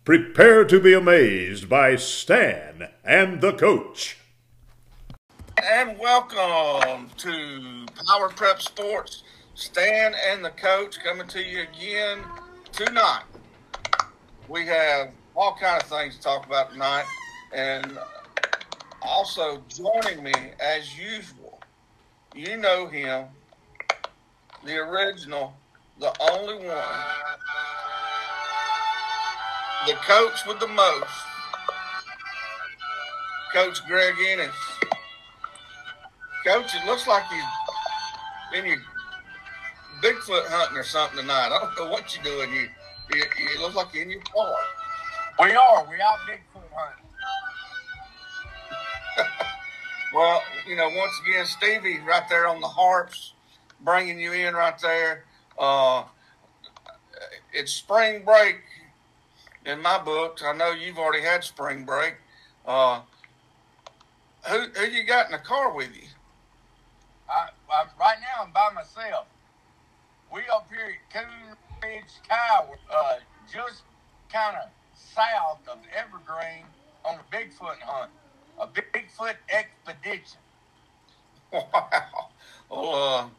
Prepare to be amazed by Stan and the coach. And welcome to Power Prep Sports. Stan and the coach coming to you again tonight. We have all kinds of things to talk about tonight. And also joining me as usual, you know him, the original, the only one, the coach with the most, Coach Greg Ennis. Coach, it looks like you've been Bigfoot hunting or something tonight. I don't know what you're doing. You look like you're in your car. We are. We're out Bigfoot hunting. Well, once again, Stevie right there on the harps, bringing you in right there. It's spring break in my books. I know you've already had spring break. Who you got in the car with you? Right now, I'm by myself. We up here at Coon Ridge, Kiowa, just kind of south of Evergreen on a Bigfoot hunt, a Bigfoot expedition. Wow. Well,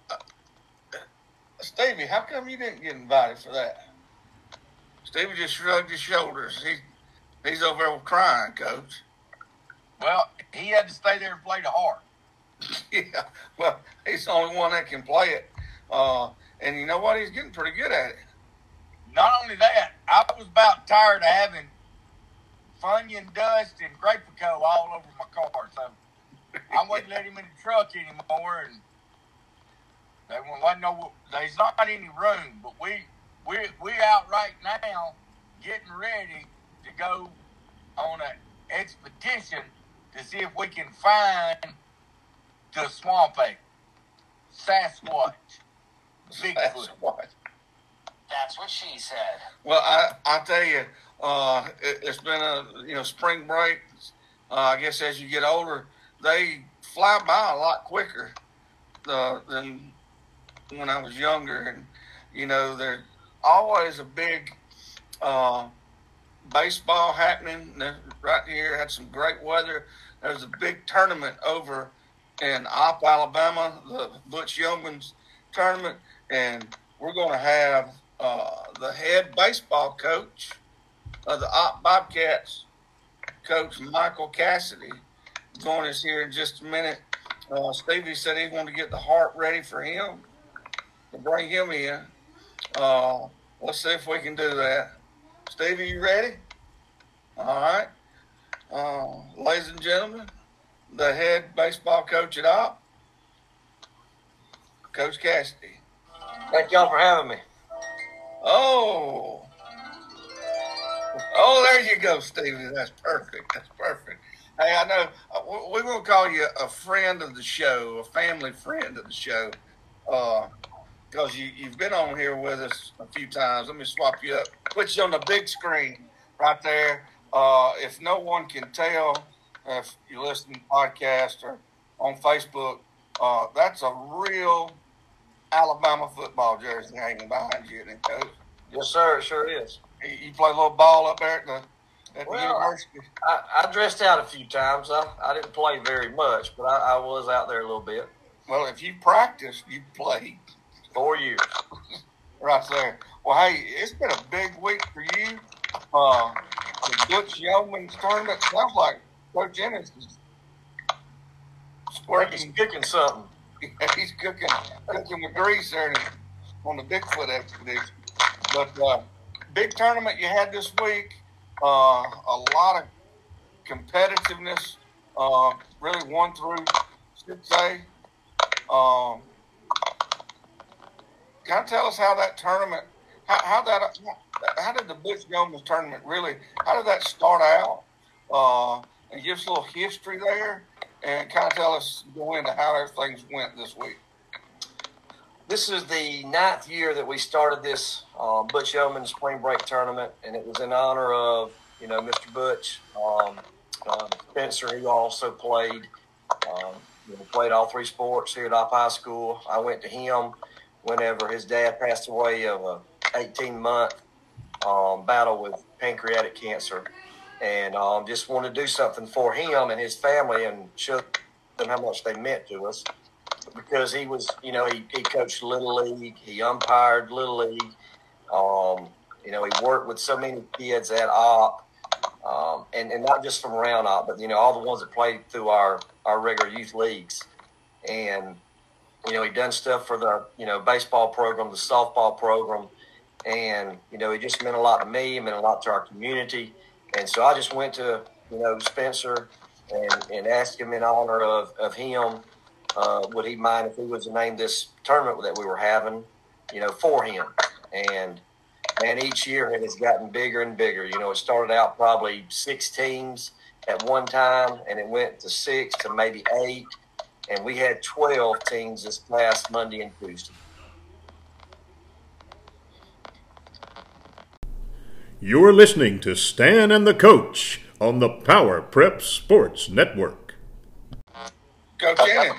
Stevie, how come you didn't get invited for that? Stevie just shrugged his shoulders. He's over there crying, Coach. Well, he had to stay there and play the harp. Yeah, well, he's the only one that can play it. And you know what? He's getting pretty good at it. Not only that, I was about tired of having Funyun dust and Grapico all over my car, so I wouldn't let him in the truck anymore. And there's not any room, but we're out right now getting ready to go on an expedition to see if we can find the swamp ape, Sasquatch, Bigfoot. That's what she said. Well, I tell you, it's been a spring break. I guess as you get older, they fly by a lot quicker than when I was younger. And there's always a big baseball happening right here. Had some great weather. There's a big tournament over in Opp, Alabama, the Butch Yeoman's tournament, and we're going to have the head baseball coach of the Opp Bobcats, Coach Michael Cassidy, join us here in just a minute. Stevie said he wanted to get the heart ready for him to bring him in. Let's see if we can do that. Stevie, you ready? All right. Ladies and gentlemen, the head baseball coach at Opp, Coach Cassidy. Thank y'all for having me. Oh, there you go, Stevie. That's perfect. Hey, I know we're going to call you a friend of the show, a family friend of the show, because you've been on here with us a few times. Let me swap you up. Put you on the big screen right there. If no one can tell, if you listen to the podcast or on Facebook, that's a real Alabama football jersey hanging behind you, then, Coach. Yes, sir. It sure is. You play a little ball up there at the university? I dressed out a few times. I didn't play very much, but I was out there a little bit. Well, if you practiced, you played. 4 years. Right there. Well, hey, it's been a big week for you. The Butch Yeoman's tournament sounds like Coach Ennis is He's cooking something. He's cooking with grease there on the Bigfoot expedition. But big tournament you had this week. A lot of competitiveness. Really 1 through 6A. Kind of tell us how that tournament, how did the Butch Yeoman's tournament really? How did that start out? And give us a little history there, and kind of tell us, go into how things went this week. This is the 9th year that we started this Butch Yeoman Spring Break Tournament, and it was in honor of, Mr. Butch, Spencer, who also played all 3 sports here at Opp High School. I went to him whenever his dad passed away of a 18-month battle with pancreatic cancer, and just wanted to do something for him and his family and show them how much they meant to us. Because he was, he coached Little League, he umpired Little League, he worked with so many kids at OP, and not just from around OP, but, all the ones that played through our regular youth leagues. And, he done stuff for the, baseball program, the softball program. And, he just meant a lot to me, it meant a lot to our community. And so I just went to, Spencer and asked him in honor of him, would he mind if he was to name this tournament that we were having, for him. And each year it has gotten bigger and bigger. It started out probably 6 teams at one time, and it went to 6 to maybe 8. And we had 12 teams this past Monday and Tuesday. You're listening to Stan and the Coach on the Power Prep Sports Network. Coach Ennis.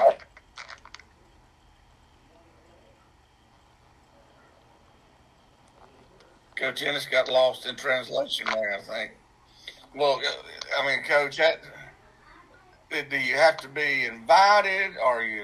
Coach Ennis got lost in translation there, I think. Well, Coach, do you have to be invited, or you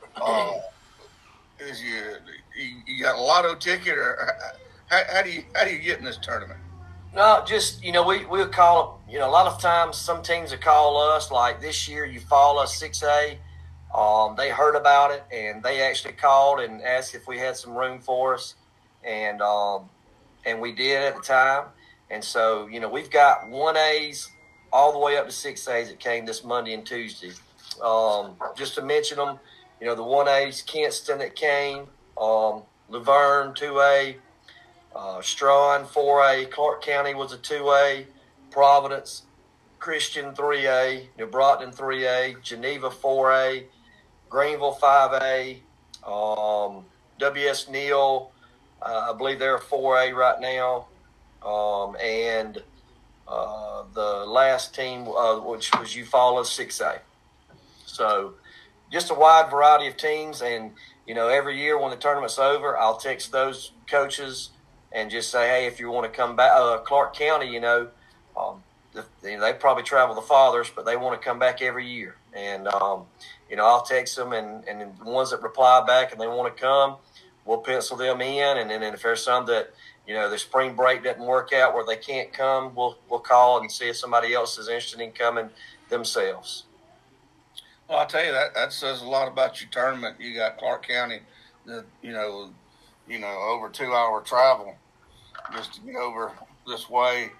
got a lotto ticket, or how do you get in this tournament? No, just, we'll call, a lot of times some teams will call us, like this year you follow us 6A. They heard about it, and they actually called and asked if we had some room for us. And we did at the time. And so, we've got 1As all the way up to 6As that came this Monday and Tuesday. Just to mention them, the 1As, Kinston that came, Laverne 2A, Strawn 4A, Clark County was a 2A, Providence, Christian 3A, New Brockton 3A, Geneva 4A, Greenville 5A, W.S. Neal, I believe they're 4A right now, and the last team, which was Eufaula 6A. So just a wide variety of teams, and every year when the tournament's over, I'll text those coaches and just say, hey, if you want to come back, Clark County, they probably travel the farthest, but they want to come back every year. And, I'll text them, and the ones that reply back and they want to come, we'll pencil them in. And then if there's some that, the spring break doesn't work out where they can't come, we'll call and see if somebody else is interested in coming themselves. Well, I'll tell you, that says a lot about your tournament. You got Clark County, over 2-hour travel just to get over this way,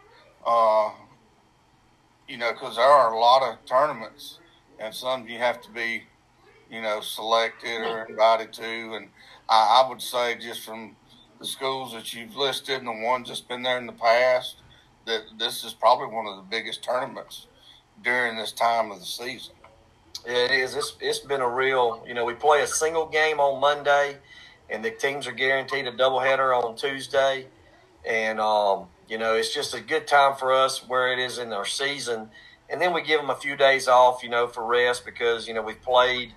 because there are a lot of tournaments, and some you have to be, selected or invited to. And I would say, just from the schools that you've listed and the ones that's been there in the past, that this is probably one of the biggest tournaments during this time of the season. Yeah, it is. It's been a real, we play a single game on Monday, and the teams are guaranteed a doubleheader on Tuesday. And, it's just a good time for us where it is in our season. And then we give them a few days off, for rest, because, we've played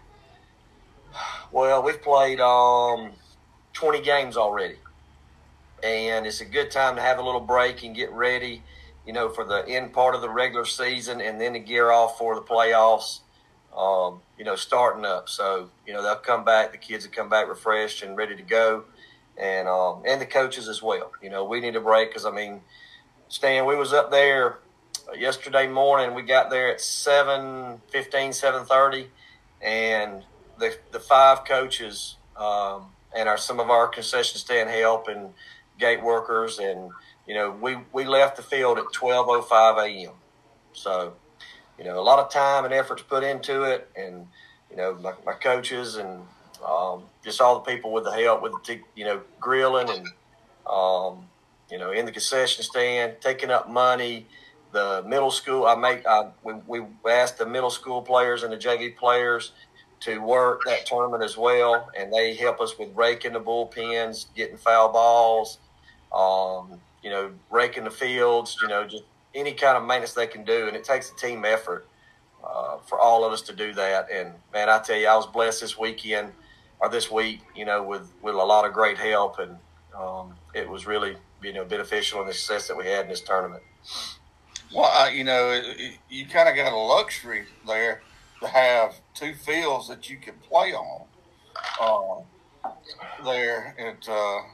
20 games already. And it's a good time to have a little break and get ready, for the end part of the regular season, and then to gear off for the playoffs, starting up. So, they'll come back, the kids will come back refreshed and ready to go. And the coaches as well. We need a break because, Stan, we was up there yesterday morning. We got there at 7:15, 7:30, and the 5 coaches and some of our concession stand help and gate workers, and we left the field at 12:05 a.m. So, a lot of time and effort's put into it, and my coaches and just all the people with the help with the grilling and in the concession stand, taking up money. The middle school, we asked the middle school players and the JV players to work that tournament as well, and they help us with raking the bullpens, getting foul balls, raking the fields, just any kind of maintenance they can do, and it takes a team effort for all of us to do that. And man, I tell you, I was blessed this week, with a lot of great help, and it was really beneficial in the success that we had in this tournament. Well, you kind of got a luxury there to have two fields that you can play on. There at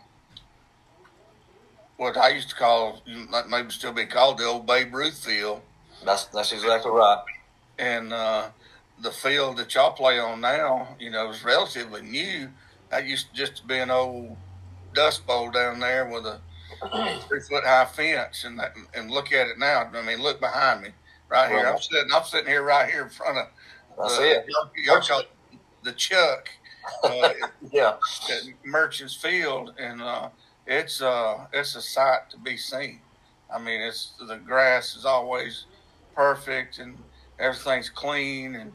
what I used to call, maybe still be called, the old Babe Ruth field. That's exactly right. And the field that y'all play on now, is relatively new. That used to just be an old dust bowl down there with a 3-foot high fence, and look at it now. I mean, look behind me, right here. I'm sitting here right here in front of. That's it. Y'all call it the Chuck. Yeah. At Merchants Field, and it's a sight to be seen. I mean, the grass is always perfect, and everything's clean, and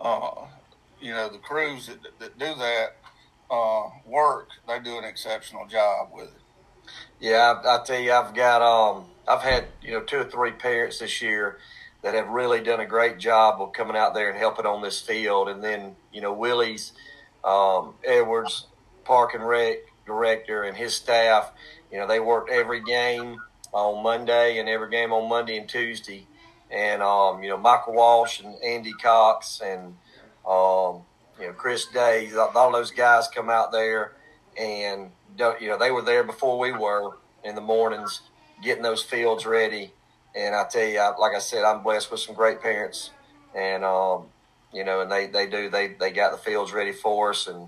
the crews that do that work, they do an exceptional job with it. Yeah, I tell you, I've had 2 or 3 parents this year that have really done a great job of coming out there and helping on this field, and then Willie's Edwards, Park and Rec director, and his staff. They worked every game on Monday and every game on Monday and Tuesday, and Michael Walsh and Andy Cox and Chris Day, all those guys come out there, and they were there before we were in the mornings getting those fields ready. And I tell you, like I said, I'm blessed with some great parents, and and they got the fields ready for us, and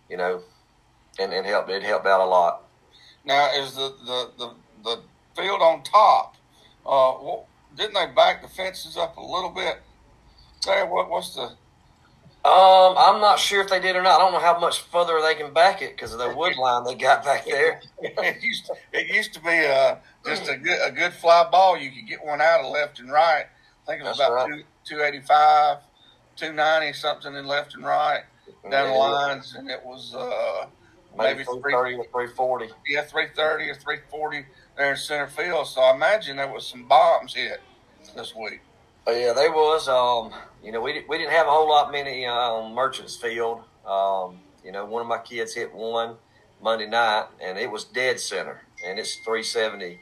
it helped out a lot. Now, is the field on top? Didn't they back the fences up a little bit there? What's the? I'm not sure if they did or not. I don't know how much further they can back it because of the wood line they got back there. It used to be just a good fly ball. You could get one out of left and right. I think it was about right. 285, 290 something in left and right down the lines, and it was maybe 330 or 340. Yeah, 330 or 340 there in center field. So I imagine there was some bombs hit this week. Yeah, there was. We didn't have a whole lot many on Merchants Field. One of my kids hit one Monday night, and it was dead center, and it's 370.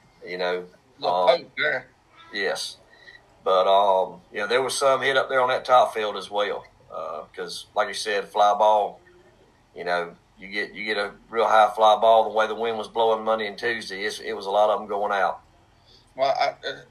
Yes, but there was some hit up there on that top field as well. Because, like you said, fly ball. You get a real high fly ball. The way the wind was blowing Monday and Tuesday, it was a lot of them going out. Well, I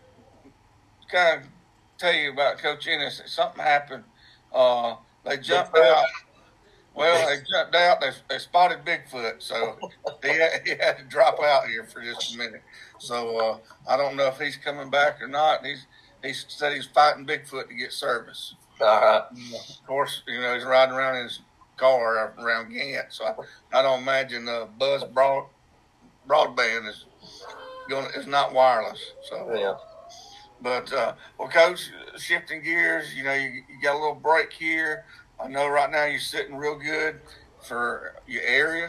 kind of tell you about Coach Ennis. Something happened. They jumped out. Well, they jumped out. They spotted Bigfoot, so he had to drop out here for just a minute. So I don't know if he's coming back or not. He said he's fighting Bigfoot to get service. All right. Of course, he's riding around in his car around Gant, so I don't imagine Buzz broadband is not wireless. So yeah. But Coach, shifting gears, you got a little break here. I know right now you're sitting real good for your area.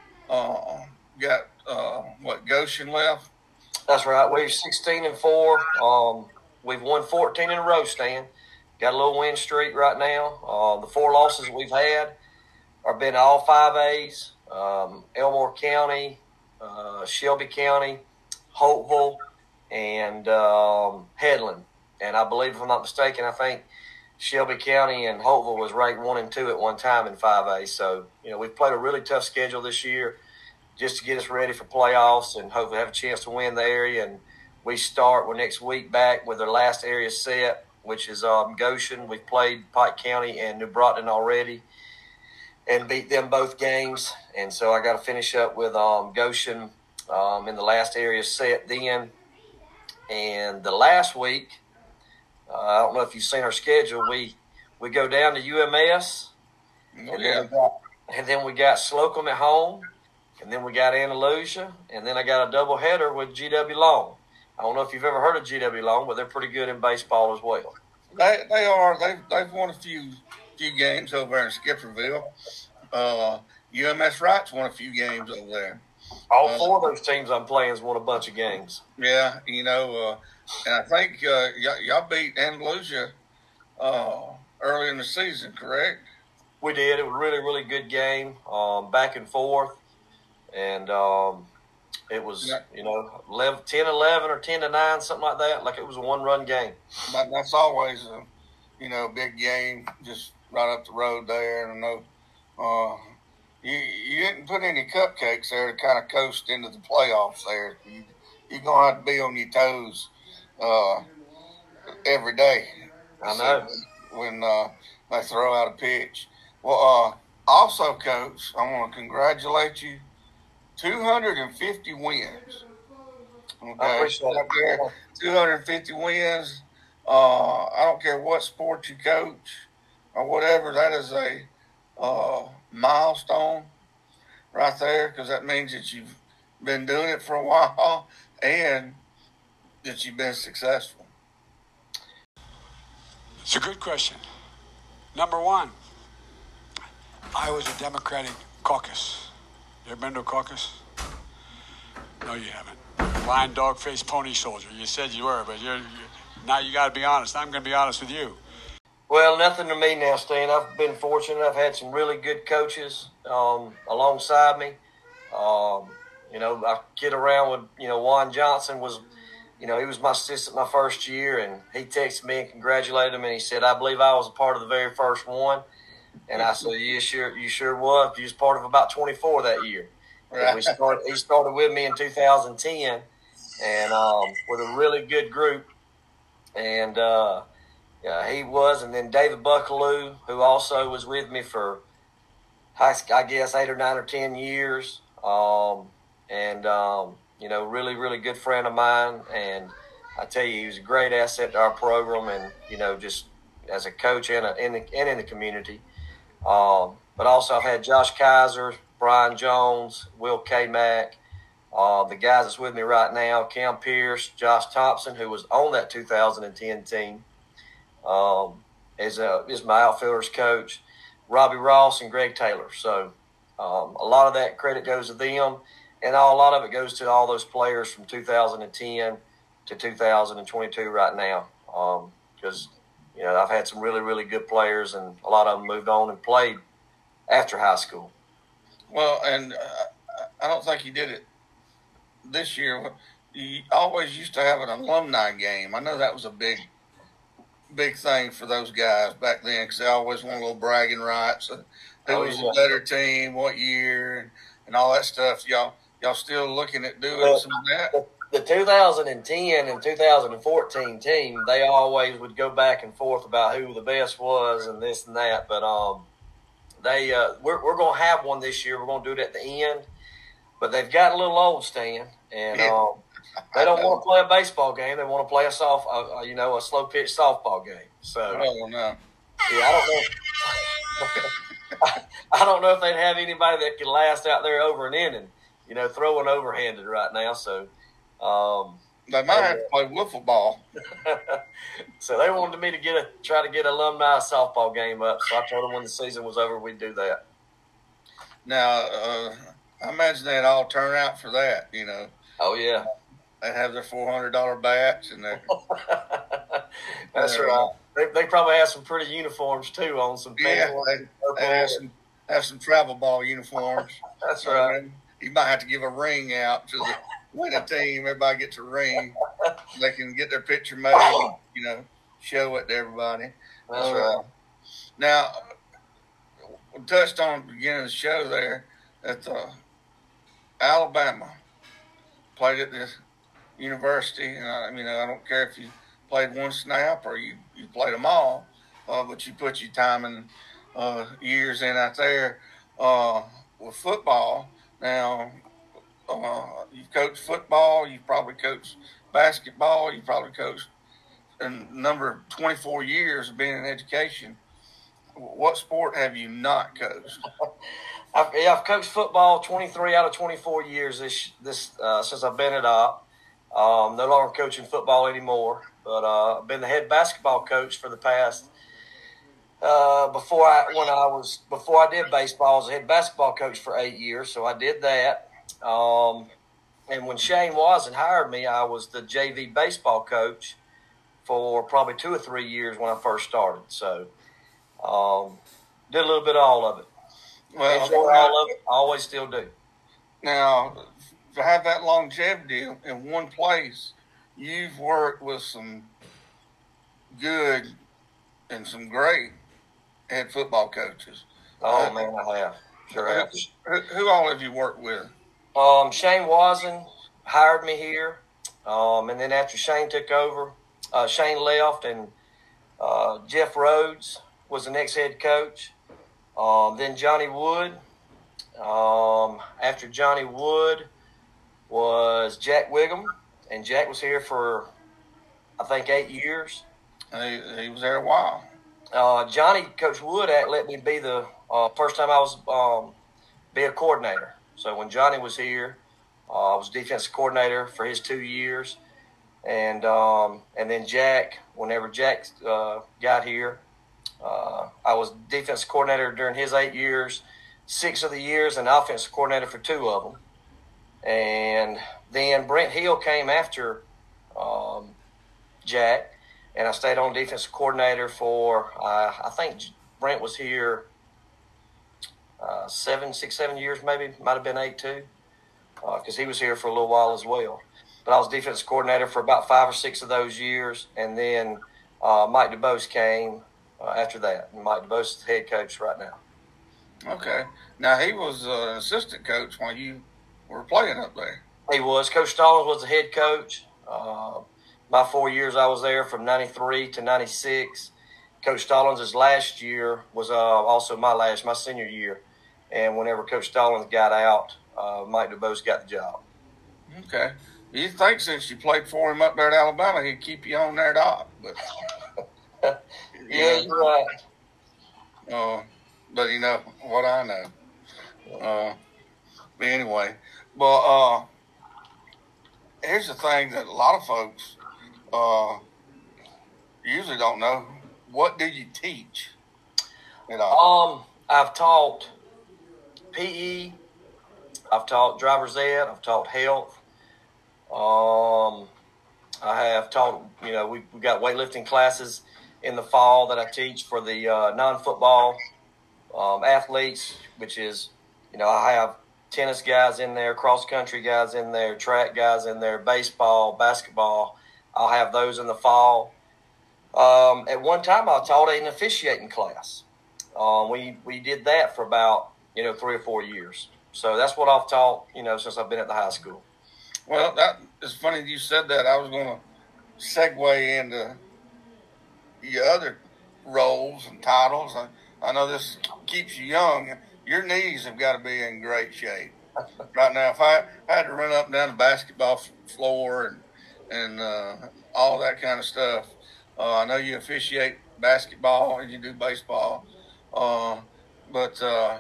Got Goshen left? That's right. We're 16-4. We've won 14 in a row, Stan. Got a little win streak right now. The 4 losses we've had are been all 5As. Elmore County, Shelby County, Holtville, and Headland. And I believe, if I'm not mistaken, I think Shelby County and Holtville was ranked 1 and 2 at one time in 5A. So, we've played a really tough schedule this year just to get us ready for playoffs and hopefully have a chance to win the area. And we start next week back with our last area set, which is Goshen. We've played Pike County and New Broughton already and beat them both games. And so I got to finish up with Goshen in the last area set then. And the last week, I don't know if you've seen our schedule, we go down to UMS, and then we got Slocum at home, and then we got Andalusia, and then I got a doubleheader with GW Long. I don't know if you've ever heard of GW Long, but they're pretty good in baseball as well. They are. They've won a few games over there in Skipperville. UMS Wright's won a few games over there. All 4 of those teams I'm playing has won a bunch of games. Yeah, and I think y'all beat Andalusia early in the season, correct? We did. It was a really, really good game, back and forth. And It was, 10-11 or 10-9, something like that. Like it was a one-run game. But that's always a, big game just right up the road there. And I know you didn't put any cupcakes there to kind of coast into the playoffs there. You're going to have to be on your toes every day. I know. When they throw out a pitch. Well, also, Coach, I want to congratulate you. 250 wins. Okay, I appreciate it. 250 wins. I don't care what sport you coach or whatever. That is a milestone right there, because that means that you've been doing it for a while and that you've been successful. It's a good question. Number one, I was a Democratic caucus. You ever been to a caucus? No, you haven't. Blind dog-faced pony soldier. You said you were, but now you got to be honest. I'm going to be honest with you. Well, nothing to me now, Stan. I've been fortunate. I've had some really good coaches alongside me. I kid around with, Juan Johnson was, he was my assistant my first year, and he texted me and congratulated him, and he said, I believe I was a part of the very first one. And I said, you sure was. You was part of about 24 that year. Right. He started with me in 2010, and with a really good group. And he was. And then David Buckaloo, who also was with me for, I guess, 8 or 9 or 10 years. Really, really good friend of mine. And I tell you, he was a great asset to our program, and, just as a coach and in the community. But also I've had Josh Kaiser, Brian Jones, Will K. Mack, the guys that's with me right now, Cam Pierce, Josh Thompson, who was on that 2010 team, is my outfielders coach, Robbie Ross and Greg Taylor. So a lot of that credit goes to them, and a lot of it goes to all those players from 2010 to 2022 right now, because I've had some really, really good players, and a lot of them moved on and played after high school. Well, and I don't think you did it this year. You always used to have an alumni game. I know that was a big thing for those guys back then, because they always want a little bragging rights. Who was a better team, what year, and all that stuff. Y'all still looking at doing some of that? The 2010 and 2014 team, they always would go back and forth about who the best was and this and that. But we're going to have one this year. We're going to do it at the end. But they've got a little old, Stan, and they don't want to play a baseball game. They want to play a slow pitch softball game. So, oh no, yeah, I don't know. I don't know if they'd have anybody that could last out there over an inning, throwing overhanded right now. So. They might have to play wiffle ball. So they wanted me to try to get alumni softball game up. So I told them when the season was over, we'd do that. Now, I imagine they'd all turn out for that, Oh, yeah. They'd have their $400 bats and their. That's right. They probably have some pretty uniforms, too, on some they have some travel ball uniforms. That's right. You might have to give a ring out to the winning team. Everybody gets a ring. They can get their picture made, show it to everybody. That's right. Now, we touched on at the beginning of the show there that Alabama played at the university. And I don't care if you played one snap or you played them all, but you put your time and years in out there with football. Now, you've coached football, you've probably coached basketball, you've probably coached a number of 24 years of being in education. What sport have you not coached? I've coached football 23 out of 24 years since I've been at Opp. No longer coaching football anymore, but I've been the head basketball coach for the past. Before I did baseball, I was a head basketball coach for 8 years, so I did that. And when Shane Wasson hired me, I was the JV baseball coach for probably 2 or 3 years when I first started. So, did a little bit of all of it. Well, enjoy all of it. I always still do. Now, to have that longevity in one place, you've worked with some good and some great head football coaches. Oh, man, I have. Sure have. Who all have you worked with? Shane Wazen hired me here. And then after Shane took over, Shane left, and Jeff Rhodes was the next head coach. Then Johnny Wood. After Johnny Wood was Jack Wiggum, and Jack was here for, I think, 8 years. He was there a while. Coach Wood let me be the first time I was be a coordinator. So when Johnny was here, I was defensive coordinator for his 2 years, and then Jack, whenever Jack got here, I was defensive coordinator during his 8 years, 6 of the years, and offensive coordinator for 2 of them. And then Brent Hill came after Jack, and I stayed on defensive coordinator for, I think Brent was here 7 years, maybe, might have been 8 too, because he was here for a little while as well. But I was defensive coordinator for about 5 or 6 of those years, and then Mike DuBose came after that. And Mike DuBose is the head coach right now. Okay. Now, he was an assistant coach when you were playing up there. He was. Coach Stallings was the head coach. My 4 years I was there from 93 to 96. Coach Stallings' last year was also my senior year. And whenever Coach Stallings got out, Mike DuBose got the job. Okay. You think since you played for him up there at Alabama, he'd keep you on there, Doc. But yeah, you're right. But you know what I know. But anyway, well, here's the thing that a lot of folks usually don't know. What do you teach? I've taught PE. I've taught driver's ed. I've taught health. I have taught, we've got weightlifting classes in the fall that I teach for the non-football athletes, which is, I have tennis guys in there, cross-country guys in there, track guys in there, baseball, basketball. I'll have those in the fall. At one time, I taught an officiating class. We did that for about, 3 or 4 years. So that's what I've taught, since I've been at the high school. Well, that is funny you said that. I was going to segue into your other roles and titles. I know this keeps you young. Your knees have got to be in great shape right now. If I had to run up and down the basketball floor and all that kind of stuff, I know you officiate basketball and you do baseball, but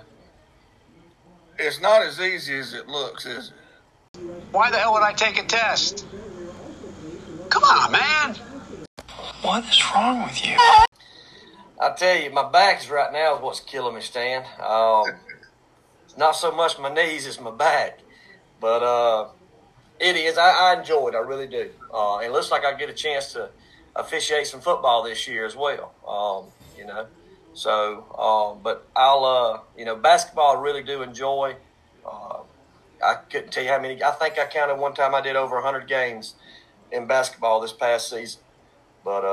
it's not as easy as it looks, is it? Why the hell would I take a test? Come on, man. What is wrong with you? I tell you, my back right now is what's killing me, Stan. It's not so much my knees, it's my back. But it is. I enjoy it. I really do. It looks like I get a chance to officiate some football this year as well. So, but I'll, basketball I really do enjoy. I couldn't tell you how many. I think I counted one time I did over 100 games in basketball this past season. But,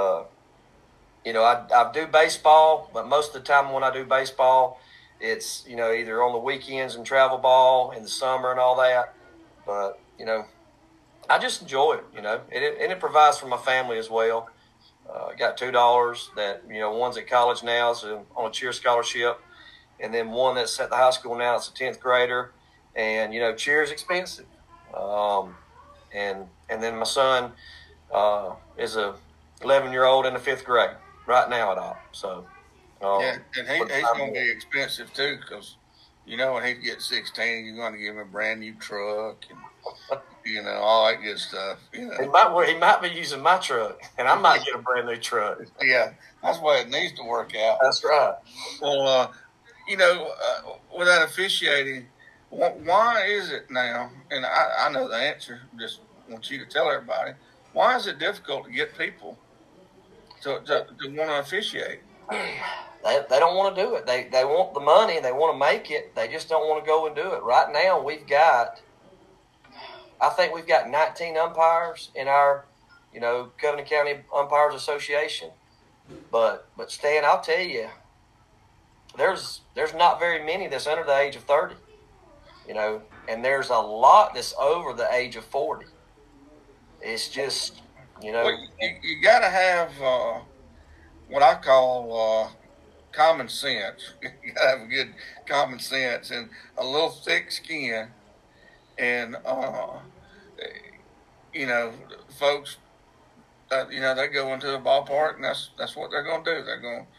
I do baseball, but most of the time when I do baseball, it's, either on the weekends and travel ball in the summer and all that. But, I just enjoy it, and it provides for my family as well. I got 2 daughters that, one's at college now, so on a cheer scholarship, and then one that's at the high school now, it's a 10th grader. And, cheer is expensive. And then my son is a 11-year-old in the 5th grade right now at all. So, yeah, and he's going to be expensive too, because, when he gets 16, you're going to give him a brand new truck and, all that good stuff. He might be using my truck, and I might get a brand new truck. Yeah, that's the way it needs to work out. That's right. Well, with that officiating, why is it now, and I know the answer, just want you to tell everybody, why is it difficult to get people to want to officiate? They don't want to do it. They want the money and they want to make it. They just don't want to go and do it. Right now, we've got I think we've got 19 umpires in our, Covenant County Umpires Association. But Stan, I'll tell you, there's not very many that's under the age of 30, and there's a lot that's over the age of 40. It's just, Well, you got to have what I call common sense. You got to have a good common sense and a little thick skin. And, folks, they go into the ballpark and that's what they're going to do. They're going,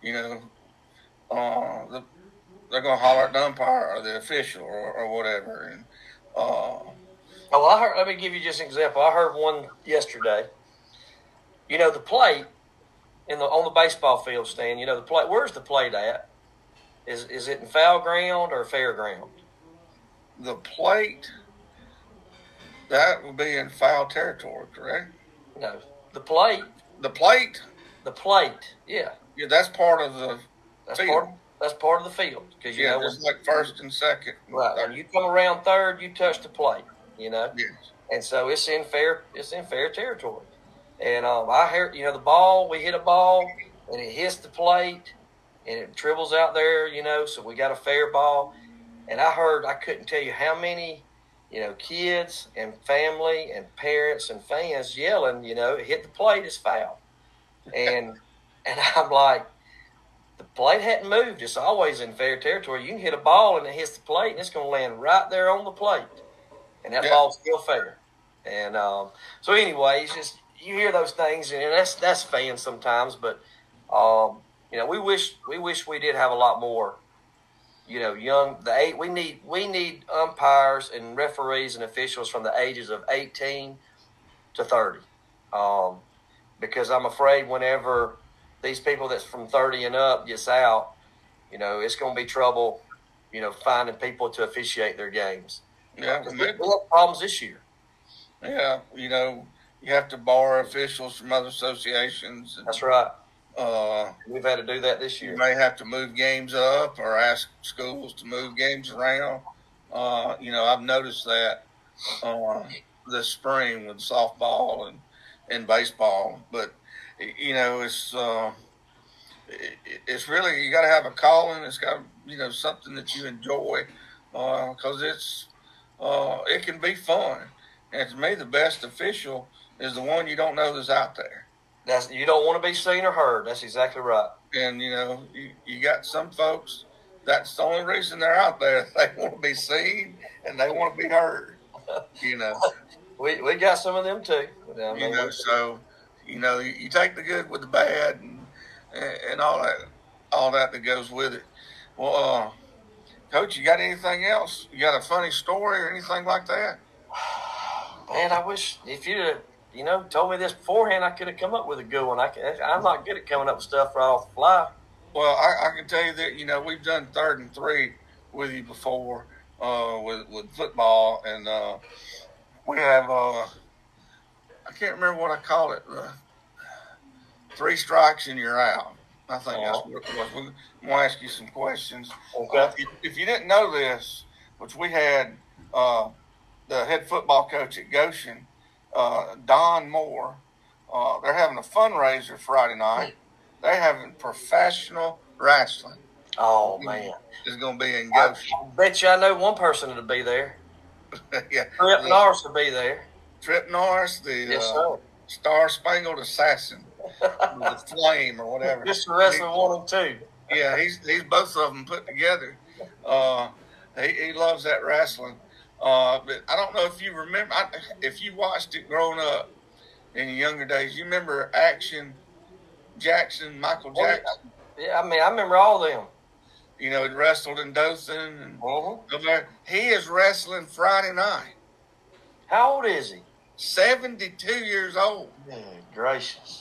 they're going to holler at the umpire or the official or whatever. And, let me give you just an example. I heard one yesterday. The plate on the baseball field, Stan, the plate, where's the plate at? Is it in foul ground or fair ground? The plate, that would be in foul territory, correct? No. The plate. The plate? The plate, yeah. Yeah, that's part of the field. That's part of the field. Cause, just like first and second. Right. When you come around third, you touch the plate, Yes. And so it's in fair territory. And I hear, the ball, we hit a ball, and it hits the plate, and it dribbles out there, so we got a fair ball. And I couldn't tell you how many, kids and family and parents and fans yelling, hit the plate, it's foul. And I'm like, the plate hadn't moved. It's always in fair territory. You can hit a ball and it hits the plate, and it's going to land right there on the plate. And that ball's still fair. And so anyway, it's just, you hear those things, and that's fans sometimes. But, we wish we did have a lot more, we need umpires and referees and officials from the ages of 18 to 30. Because I'm afraid whenever these people that's from 30 and up gets out, it's going to be trouble, finding people to officiate their games. Yeah. We have problems this year. Yeah. You have to borrow officials from other associations. That's right. We've had to do that this year. You may have to move games up or ask schools to move games around. I've noticed that this spring with softball and baseball. But, it's really, you got to have a calling. It's got, something that you enjoy because it can be fun. And to me, the best official is the one you don't know that's out there. You don't want to be seen or heard. That's exactly right. And, you got some folks, that's the only reason they're out there. They want to be seen and they want to be heard, We got some of them too. So, you take the good with the bad and all that goes with it. Well, Coach, you got anything else? You got a funny story or anything like that? Man, I wish if you'd told me this beforehand, I could have come up with a good one. I'm not good at coming up with stuff right off the fly. Well, I can tell you that, we've done 3rd and 3 with you before with football. And we have, I can't remember what I call it, 3 strikes and you're out. I think that's what it was. I'm going to ask you some questions. Okay. If you didn't know this, which we had the head football coach at Goshen, Don Moore, they're having a fundraiser Friday night. They're having professional wrestling. Oh, man. It's going to be in Goshen. I bet you I know one person that'll be there. Yeah. Trip Norris will be there. Trip Norris, the Star-Spangled Assassin, the Flame or whatever. Just wrestling 1 and 2. Yeah, he's both of them put together. He loves that wrestling. But I don't know if you remember, if you watched it growing up in your younger days, you remember Action Jackson, Michael Jackson? Yeah, I remember all of them. He wrestled in Dothan. And he is wrestling Friday night. How old is he? 72 years old. Good gracious.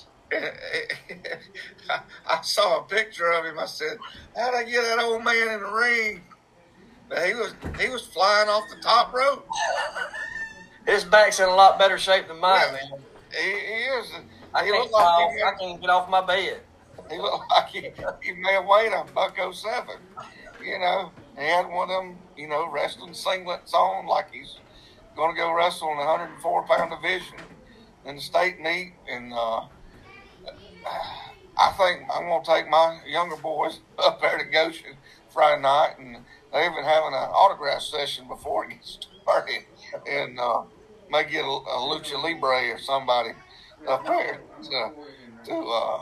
I saw a picture of him. I said, how'd I get that old man in the ring? But he was flying off the top rope. His back's in a lot better shape than mine, man. He is. I can't get off my bed. He looked like he may have weighed a $107. He had one of them, wrestling singlets on like he's going to go wrestle in the 104-pound division in the state meet, and I think I'm going to take my younger boys up there to Goshen Friday night, and they've been having an autograph session before it gets started, and may get a Lucha Libre or somebody up there to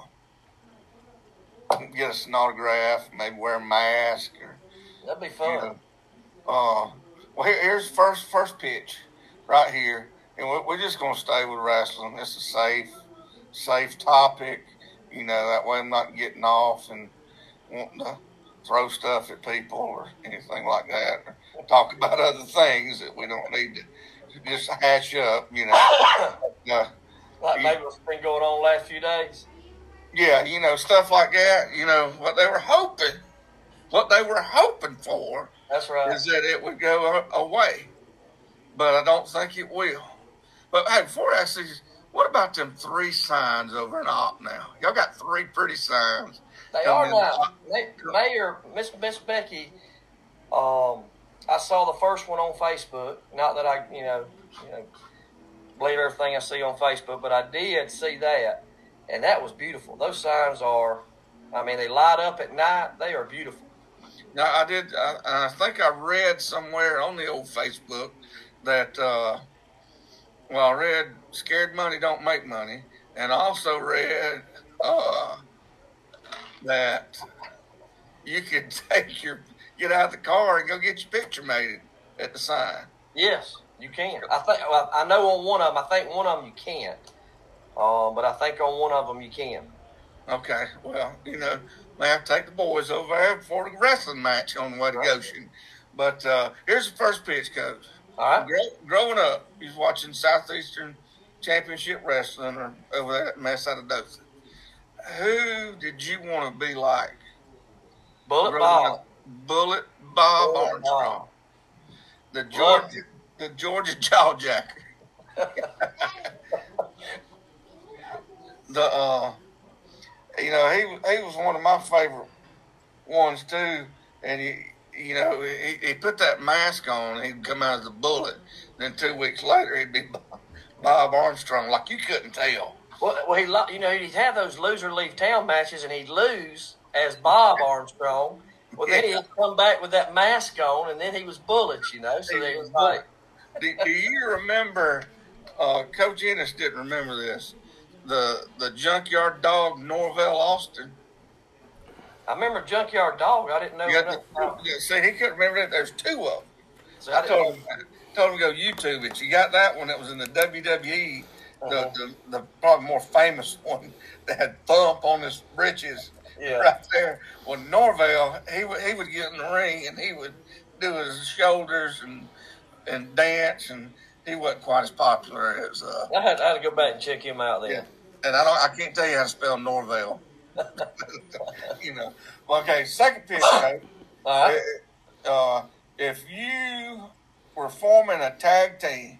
get us an autograph, maybe wear a mask. That'd be fun. You know, well, here's first pitch right here, and we're just going to stay with wrestling. It's a safe topic. You know, that way I'm not getting off and wanting to throw stuff at people or anything like that, or talk about other things that we don't need to just hash up, you know. Like maybe what's been going on the last few days? Yeah, you know, stuff like that, you know, what they were hoping for. That's right. Is that it would go away. But I don't think it will. But hey, before I ask these, what about them 3 signs over in Opp now? Y'all got 3 pretty signs. They are now. Mayor, Miss Becky, I saw the first one on Facebook. Not that I, you know, believe everything I see on Facebook, but I did see that, and that was beautiful. Those signs are, I mean, they light up at night. They are beautiful. Now, I think I read somewhere on the old Facebook that, I read Scared Money Don't Make Money, and I also read that you could get out of the car and go get your picture made at the sign. Yes, you can. I know on one of them, I think one of them you can't. But I think on one of them you can. Okay, well, you know, may have to take the boys over there for the wrestling match on the way to Goshen. But here's the first pitch, Coach. All right. Growing up, he's watching Southeastern Championship Wrestling or over there at Mesa de Dothan. Who did you want to be like? Bullet Bob Armstrong. The Georgia Jawjacker. You know, he was one of my favorite ones too, and he put that mask on. He'd come out as a Bullet. Then 2 weeks later, he'd be Bob Armstrong, like you couldn't tell. Well, he'd have those loser leave town matches, and he'd lose as Bob Armstrong. Well, then he'd come back with that mask on, and then he was Bullet, you know. So they was like, do you remember? Coach Ennis didn't remember this. The Junkyard Dog Norvell Austin. I remember Junkyard Dog. I didn't know. See, he couldn't remember that. There's 2 of them. So I told him to go YouTube it. You got that one that was in the WWE, the probably more famous one that had Thump on his britches right there. Well, Norvell, he would get in the ring and he would do his shoulders and dance, and he wasn't quite as popular as. I had to go back and check him out then. Yeah, and I can't tell you how to spell Norvell. You know. Okay, second pitch, Coach. All right. If you were forming a tag team,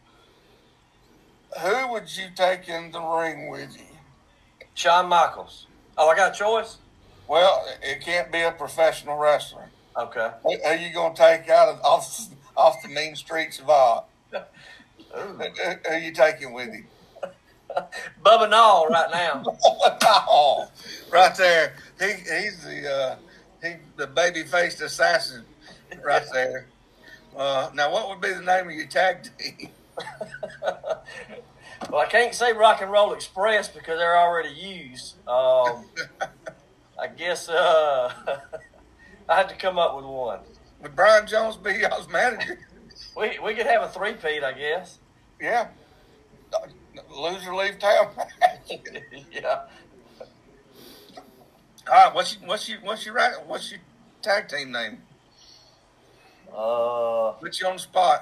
who would you take in the ring with you? Shawn Michaels. Oh, I got a choice? Well, it can't be a professional wrestler. Okay. Who are you going to take off the mean streets of Opp? Who are you taking with you? Bubba Nall right now. Nall, right there. He's the baby-faced assassin right there. Now, what would be the name of your tag team? Well, I can't say Rock and Roll Express because they're already used. I guess I had to come up with one. Would Brian Jones be y'all's manager? We could have a 3-peat, I guess. Yeah. Loser leave town. Yeah. All right. What's your tag team name? Put you on the spot.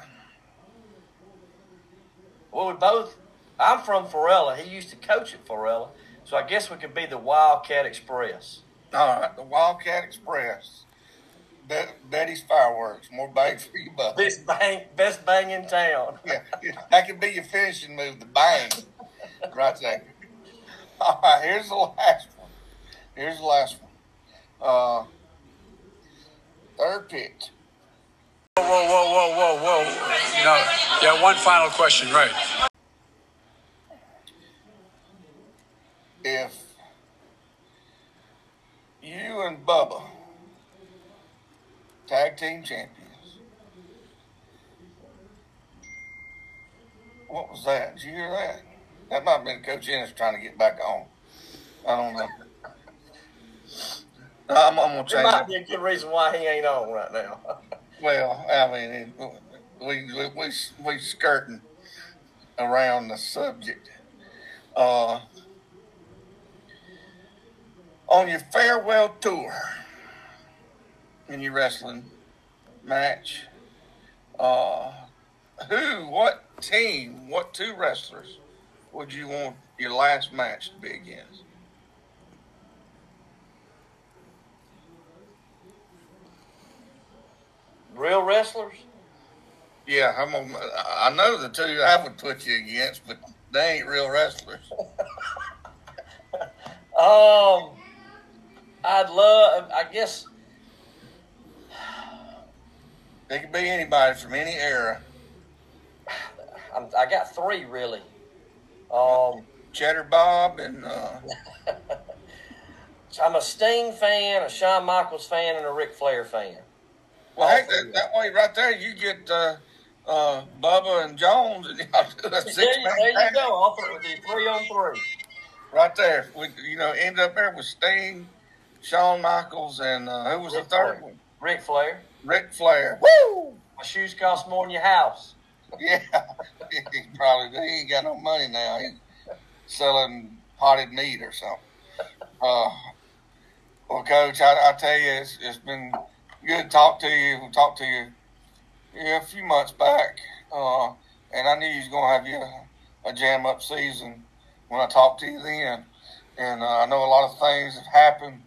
Well, I'm from Forella. He used to coach at Forella, so I guess we could be the Wildcat Express. All right, the Wildcat Express. Betty's Fireworks. More bang for your buck. Best bang in town. Yeah, that could be your finishing move, the bang. Right there. All right, here's the last one. Third pitch. Whoa. No, yeah, one final question, right. If you and Bubba, tag team champions, what was that? Did you hear that? That might have been Coach Ennis trying to get back on. I don't know. I'm going to change it. Might be a good reason why he ain't on right now. Well, I mean, we skirting around the subject. On your farewell tour in your wrestling match, what team, what two wrestlers would you want your last match to be against? Real wrestlers? Yeah, I know the two I would put you against, but they ain't real wrestlers. I guess It could be anybody from any era. I got three really. Cheddar Bob and I'm a Sting fan, a Shawn Michaels fan, and a Ric Flair fan. well, heck, that way right there you get Bubba and Jones, and y'all do a six-man There you tag. go. I'll put it with the 3-on-3. Right there. We end up there with Sting, Shawn Michaels, and who was the third one? Ric Flair. Ric Flair. Woo! My shoes cost more than your house. Yeah, he ain't got no money now. He's selling potted meat or something. Well, Coach, I tell you, it's been good to talk to you. We talked to you a few months back, and I knew you was going to have you a jam-up season when I talked to you then. And I know a lot of things have happened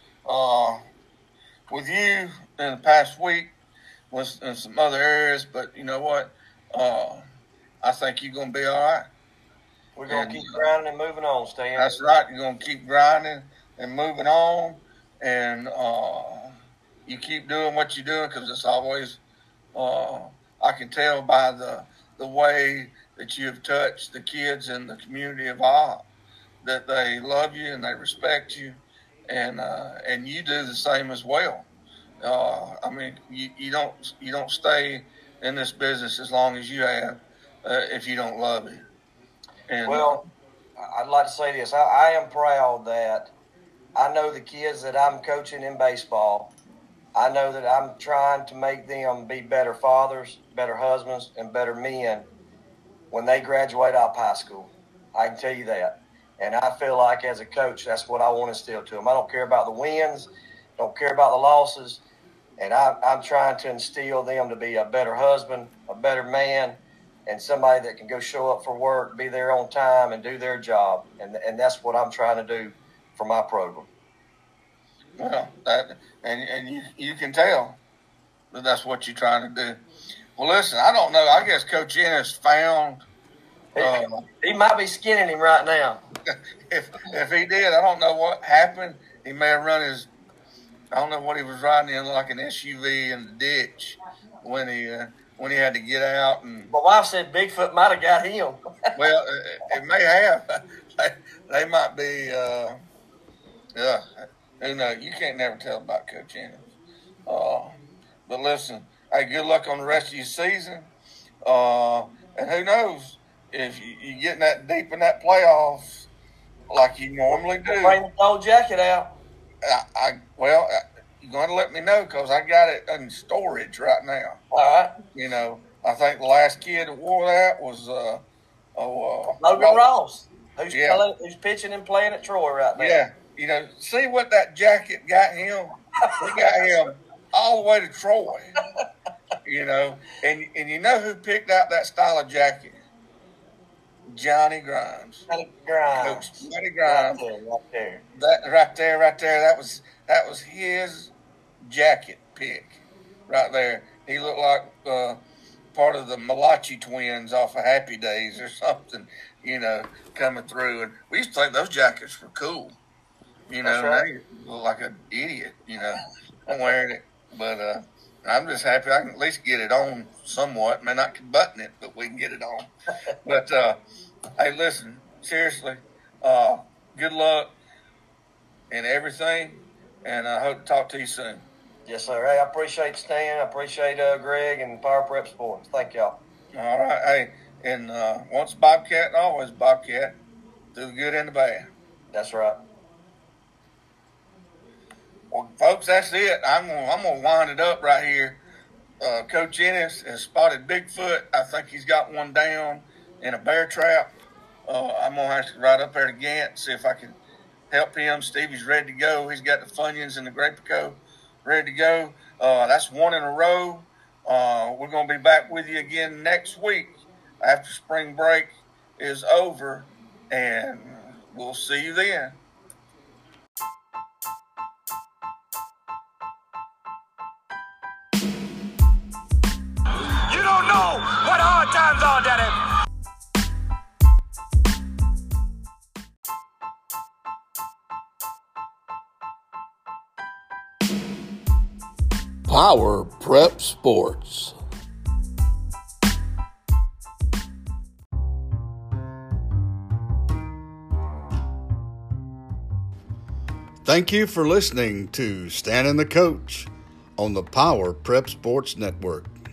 with you in the past week in some other areas, but you know what? I think you're going to be all right. We're going to keep grinding and moving on, Stan. That's right. You're going to keep grinding and moving on, and you keep doing what you're doing because it's always I can tell by the way that you have touched the kids in the community of Iowa that they love you and they respect you, and you do the same as well. I mean, you don't stay in this business as long as you have if you don't love it. And, well, I'd like to say this. I am proud that I know the kids that I'm coaching in baseball. I know that I'm trying to make them be better fathers, better husbands, and better men when they graduate out of high school. I can tell you that. And I feel like as a coach, that's what I want to instill to them. I don't care about the wins, don't care about the losses. And I'm trying to instill them to be a better husband, a better man, and somebody that can go show up for work, be there on time, and do their job. And that's what I'm trying to do for my program. Well, and you can tell that that's what you're trying to do. Well, listen, I don't know. I guess Coach Ennis found. He might be skinning him right now. If he did, I don't know what happened. He may have run his. I don't know what he was riding in, like an SUV in the ditch when he had to get out. And my wife said Bigfoot might have got him. Well, it may have. They might be. Who knows? You can't never tell about Coach Ennis. But listen, hey, good luck on the rest of your season. And who knows if you getting that deep in that playoffs like you normally do. Bring the old jacket out. You're going to let me know because I got it in storage right now. All right. You know, I think the last kid that wore that was Logan Ross, who's pitching and playing at Troy right now. Yeah. You know, see what that jacket got him? It got him all the way to Troy. You know, and you know who picked out that style of jacket? Johnny Grimes. Johnny Grimes. Coach Johnny Grimes. Right there. That right there. That was his jacket pick right there. He looked like part of the Malachi twins off of Happy Days or something, you know, coming through. And we used to think those jackets were cool. You know, That's right. now you look like an idiot, you know, I'm wearing it. But I'm just happy I can at least get it on somewhat. May not button it, but we can get it on. But, hey, listen, seriously, good luck in everything, and I hope to talk to you soon. Yes, sir. Hey, I appreciate Stan. I appreciate Greg and Power Prep Sports. Thank y'all. All right. Hey, and once Bobcat, always Bobcat, through the good and the bad. That's right. Well, folks, that's it. I'm gonna wind it up right here. Coach Ennis has spotted Bigfoot. I think he's got one down in a bear trap. I'm gonna have to ride up there to Gant, see if I can help him. Stevie's ready to go. He's got the Funyuns and the Grapico ready to go. That's one in a row. We're going to be back with you again next week after spring break is over, and we'll see you then. You don't know what hard times are, Daddy. Power Prep Sports. Thank you for listening to Stan and the Coach on the Power Prep Sports Network.